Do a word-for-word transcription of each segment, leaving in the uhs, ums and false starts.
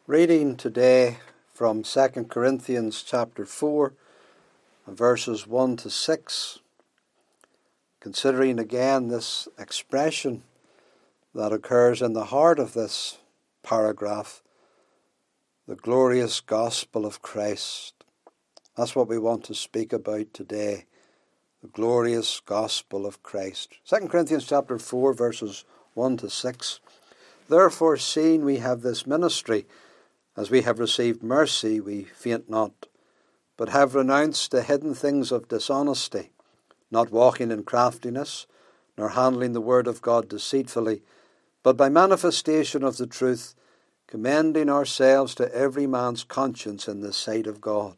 Reading today from Second Corinthians chapter four, verses one to six, considering again this expression that occurs in the heart of this paragraph, the glorious gospel of Christ. That's what we want to speak about today, the glorious gospel of Christ. Second Corinthians chapter four, verses one to six. Therefore, seeing we have this ministry, as we have received mercy, we faint not, but have renounced the hidden things of dishonesty, not walking in craftiness, nor handling the word of God deceitfully, but by manifestation of the truth, commending ourselves to every man's conscience in the sight of God.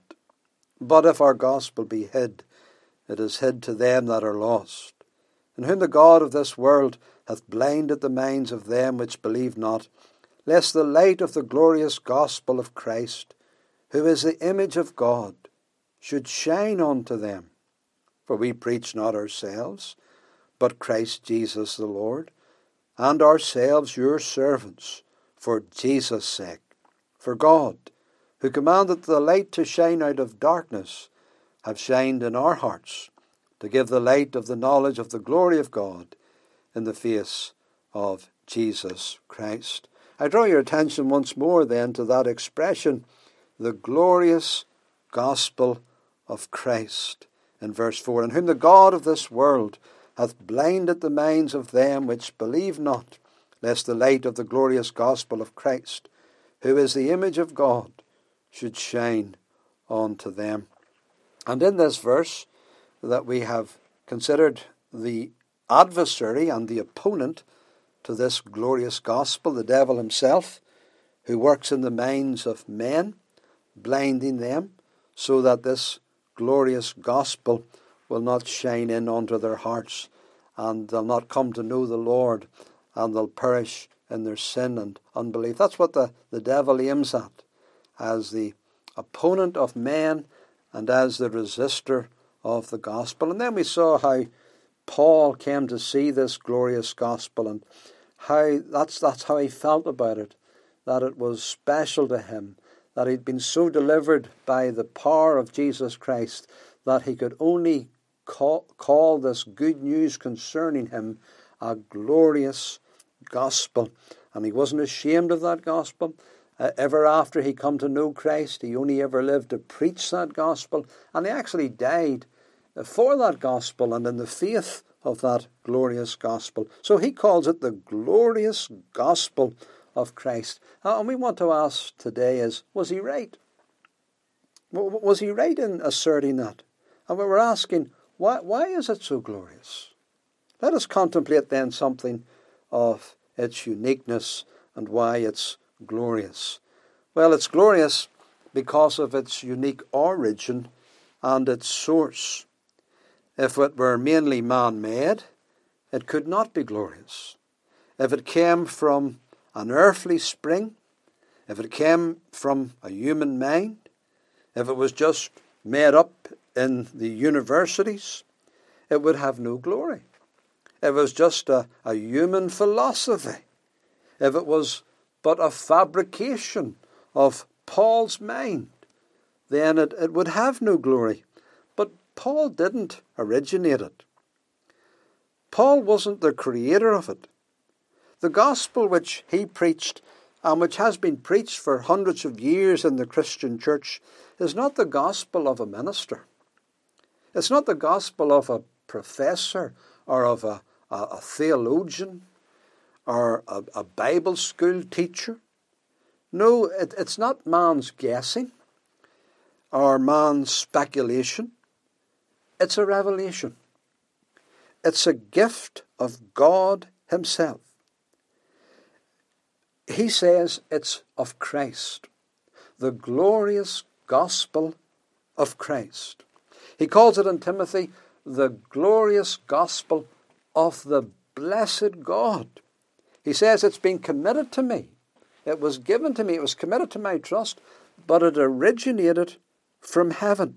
But if our gospel be hid, it is hid to them that are lost, in whom the God of this world hath blinded the minds of them which believe not, lest the light of the glorious gospel of Christ, who is the image of God, should shine unto them. For we preach not ourselves, but Christ Jesus the Lord, and ourselves your servants, for Jesus' sake. For God, who commanded the light to shine out of darkness, have shined in our hearts, to give the light of the knowledge of the glory of God in the face of Jesus Christ. I draw your attention once more then to that expression, the glorious gospel of Christ, in verse four, in whom the God of this world hath blinded the minds of them which believe not, lest the light of the glorious gospel of Christ, who is the image of God, should shine unto them. And in this verse that we have considered, the adversary and the opponent to this glorious gospel, the devil himself, who works in the minds of men, blinding them, so that this glorious gospel will not shine in unto their hearts, and they'll not come to know the Lord, and they'll perish in their sin and unbelief. That's what the, the devil aims at, as the opponent of men and as the resistor of the gospel. And then we saw how Paul came to see this glorious gospel, and how that's that's how he felt about it, that it was special to him, that he'd been so delivered by the power of Jesus Christ that he could only call, call this good news concerning him a glorious gospel. And he wasn't ashamed of that gospel. Uh, ever after he come to know Christ, he only ever lived to preach that gospel, and he actually died for that gospel and in the faith of that glorious gospel. So he calls it the glorious gospel of Christ. And we want to ask today is, was he right? Was he right in asserting that? And we were asking, why, why is it so glorious? Let us contemplate then something of its uniqueness and why it's glorious. Well, it's glorious because of its unique origin and its source. If it were mainly man-made, it could not be glorious. If it came from an earthly spring, if it came from a human mind, if it was just made up in the universities, it would have no glory. If it was just a, a human philosophy, if it was but a fabrication of Paul's mind, then it, it would have no glory. But Paul didn't originate it. Paul wasn't the creator of it. The gospel which he preached, and which has been preached for hundreds of years in the Christian church, is not the gospel of a minister. It's not the gospel of a professor or of a, a, a theologian or a, a Bible school teacher. No, it, it's not man's guessing or man's speculation. It's a revelation. It's a gift of God himself. He says it's of Christ, the glorious gospel of Christ. He calls it in Timothy the glorious gospel of the blessed God. He says it's been committed to me. It was given to me. It was committed to my trust, but it originated from heaven.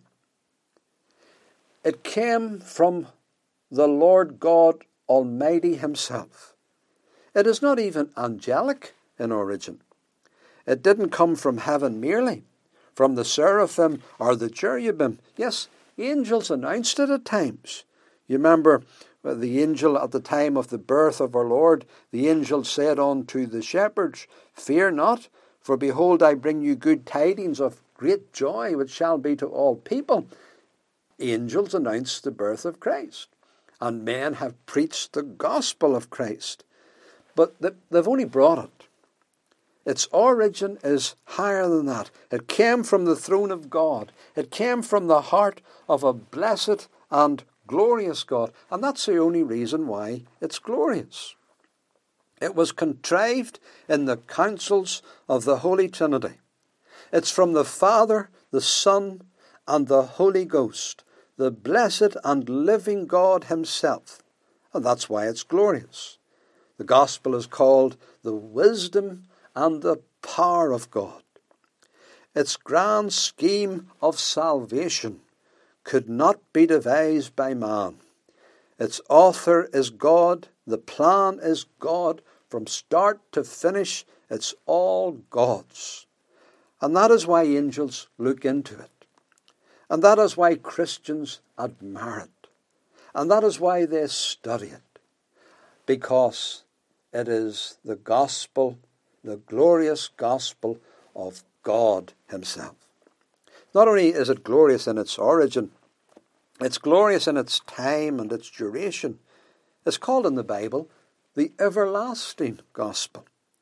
It came from the Lord God Almighty himself. It is not even angelic in origin. It didn't come from heaven merely, from the seraphim or the cherubim. Yes, angels announced it at times. You remember the angel at the time of the birth of our Lord, the angel said unto the shepherds, "Fear not, for behold, I bring you good tidings of great joy, which shall be to all people." Angels announced the birth of Christ, and men have preached the gospel of Christ. But they've only brought it. Its origin is higher than that. It came from the throne of God. It came from the heart of a blessed and glorious God. And that's the only reason why it's glorious. It was contrived in the councils of the Holy Trinity. It's from the Father, the Son, and the Holy Ghost, the blessed and living God himself. And that's why it's glorious. The gospel is called the wisdom and the power of God. Its grand scheme of salvation could not be devised by man. Its author is God. The plan is God. From start to finish, it's all God's. And that is why angels look into it. And that is why Christians admire it. And that is why they study it. Because it is the gospel, the glorious gospel of God himself. Not only is it glorious in its origin, it's glorious in its time and its duration. It's called in the Bible the everlasting gospel.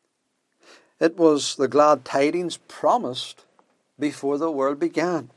It was the glad tidings promised before the world began.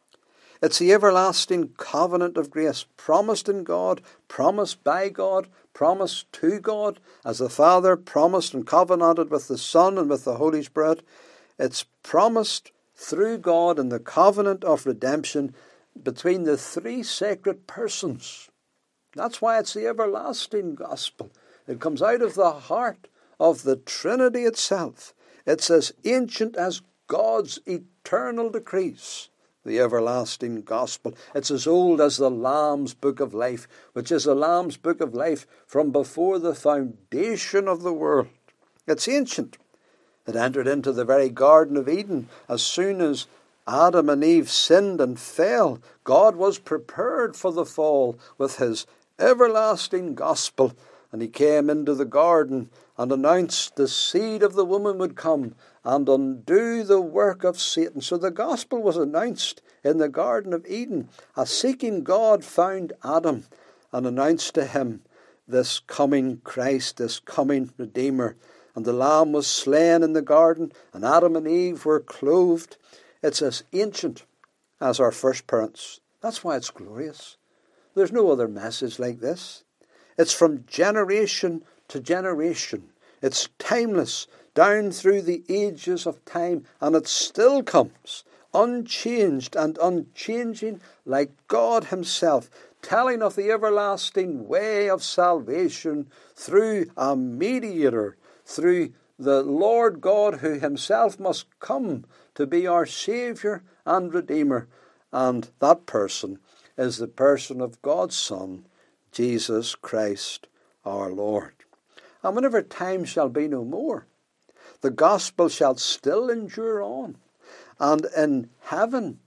It's the everlasting covenant of grace, promised in God, promised by God, promised to God, as the Father promised and covenanted with the Son and with the Holy Spirit. It's promised through God in the covenant of redemption between the three sacred persons. That's why it's the everlasting gospel. It comes out of the heart of the Trinity itself. It's as ancient as God's eternal decrees. The everlasting gospel. It's as old as the Lamb's Book of Life, which is the Lamb's Book of Life from before the foundation of the world. It's ancient. It entered into the very Garden of Eden as soon as Adam and Eve sinned and fell. God was prepared for the fall with his everlasting gospel. And he came into the garden and announced the seed of the woman would come and undo the work of Satan. So the gospel was announced in the Garden of Eden. A seeking God found Adam and announced to him this coming Christ, this coming Redeemer. And the Lamb was slain in the garden, and Adam and Eve were clothed. It's as ancient as our first parents. That's why it's glorious. There's no other message like this. It's from generation to generation. It's timeless, down through the ages of time, and it still comes, unchanged and unchanging, like God himself, telling of the everlasting way of salvation through a mediator, through the Lord God who himself must come to be our Saviour and Redeemer. And that person is the person of God's Son, Jesus Christ our Lord. And whenever time shall be no more, the gospel shall still endure on. And in heaven,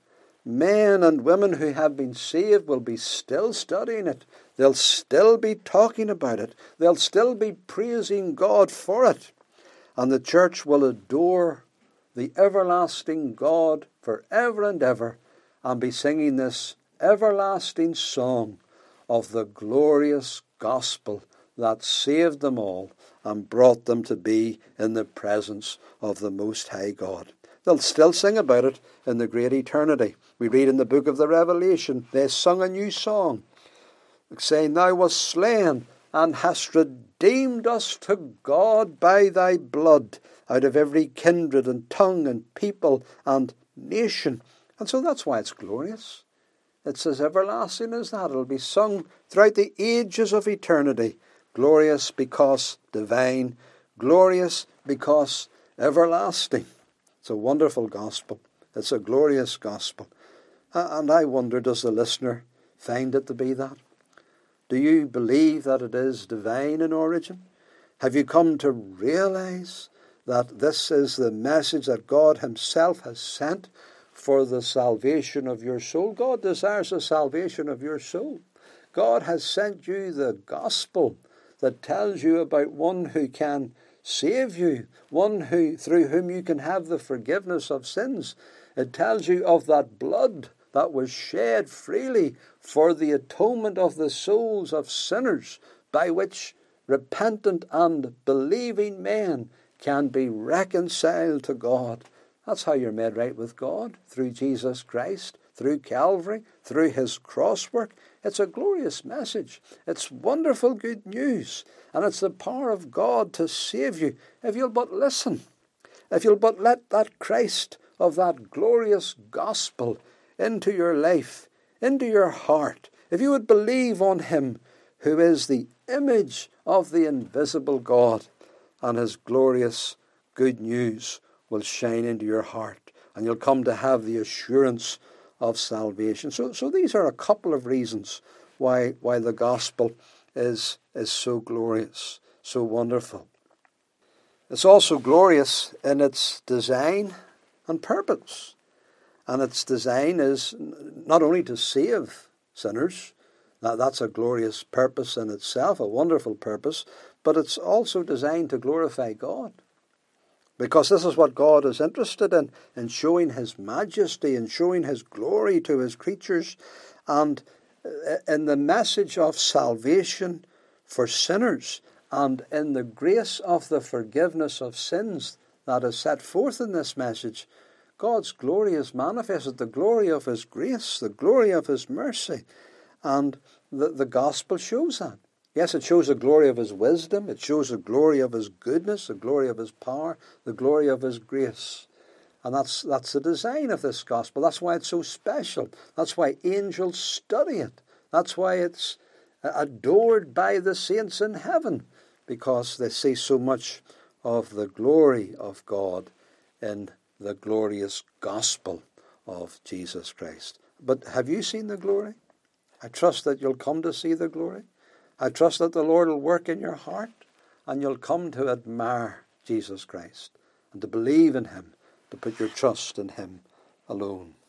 men and women who have been saved will be still studying it. They'll still be talking about it. They'll still be praising God for it. And the church will adore the everlasting God forever and ever and be singing this everlasting song of the glorious gospel that saved them all and brought them to be in the presence of the Most High God. They'll still sing about it in the great eternity. We read in the book of the Revelation, they sung a new song, saying, "Thou wast slain and hast redeemed us to God by thy blood out of every kindred and tongue and people and nation." And so that's why it's glorious. It's as everlasting as that. It'll be sung throughout the ages of eternity. Glorious because divine. Glorious because everlasting. It's a wonderful gospel. It's a glorious gospel. And I wonder, does the listener find it to be that? Do you believe that it is divine in origin? Have you come to realize that this is the message that God himself has sent for the salvation of your soul. God desires the salvation of your soul. God has sent you the gospel that tells you about one who can save you, one who through whom you can have the forgiveness of sins. It tells you of that blood that was shed freely for the atonement of the souls of sinners, by which repentant and believing men can be reconciled to God. That's how you're made right with God, through Jesus Christ, through Calvary, through his cross work. It's a glorious message. It's wonderful good news. And it's the power of God to save you if you'll but listen. If you'll but let that Christ of that glorious gospel into your life, into your heart. If you would believe on him who is the image of the invisible God, and his glorious good news will shine into your heart, and you'll come to have the assurance of salvation. So, so these are a couple of reasons why, why the gospel is, is so glorious, so wonderful. It's also glorious in its design and purpose. And its design is not only to save sinners, that, that's a glorious purpose in itself, a wonderful purpose, but it's also designed to glorify God. Because this is what God is interested in, in showing his majesty and showing his glory to his creatures. And in the message of salvation for sinners, and in the grace of the forgiveness of sins that is set forth in this message, God's glory is manifested, the glory of his grace, the glory of his mercy. And the, the gospel shows that. Yes, it shows the glory of his wisdom, it shows the glory of his goodness, the glory of his power, the glory of his grace. And that's that's the design of this gospel. That's why it's so special. That's why angels study it. That's why it's adored by the saints in heaven, because they see so much of the glory of God in the glorious gospel of Jesus Christ. But have you seen the glory? I trust that you'll come to see the glory. I trust that the Lord will work in your heart, and you'll come to admire Jesus Christ and to believe in him, to put your trust in him alone.